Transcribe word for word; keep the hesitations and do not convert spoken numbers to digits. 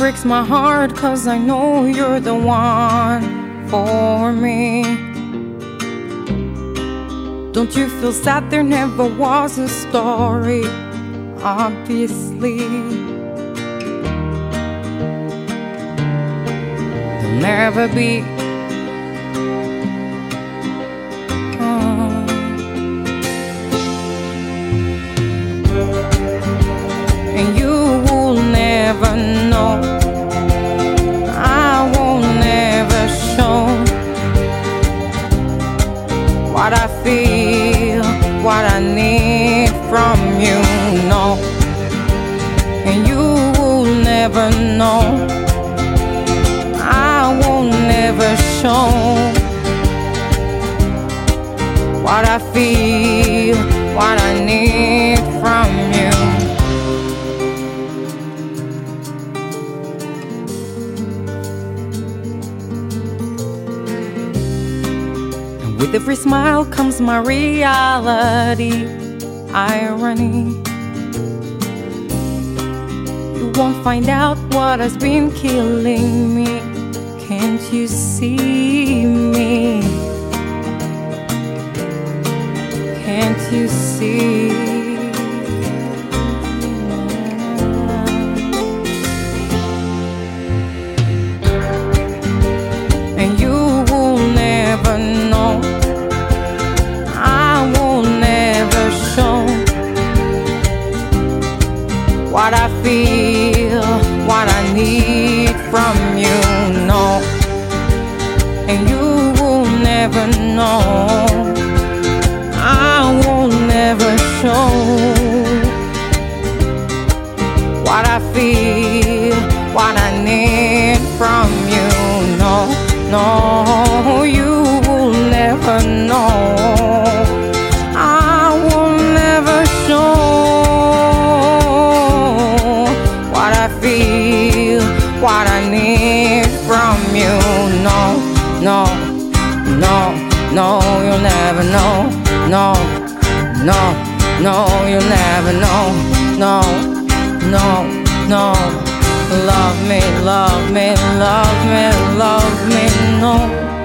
breaks my heart, 'cause I know you're the one for me. Don't you feel sad? There never was a story, obviously. There'll never be. Oh. And you will never know. I won't never show what I feel, what I need from you, no. And you will never know. I won't never show what I feel, what I need from you. With every smile comes my reality, irony. You won't find out what has been killing me. Can't you see me? Can't you see? And you will never know. What I feel, what I need from you, no. And you will never know. I will never show what I feel, what I need from you, no, no. You will never know. I will never show what I need from you, no, no, no, no, you'll never know, no, no, no, you'll never know, no, no, no. Love me, love me, love me, love me, no.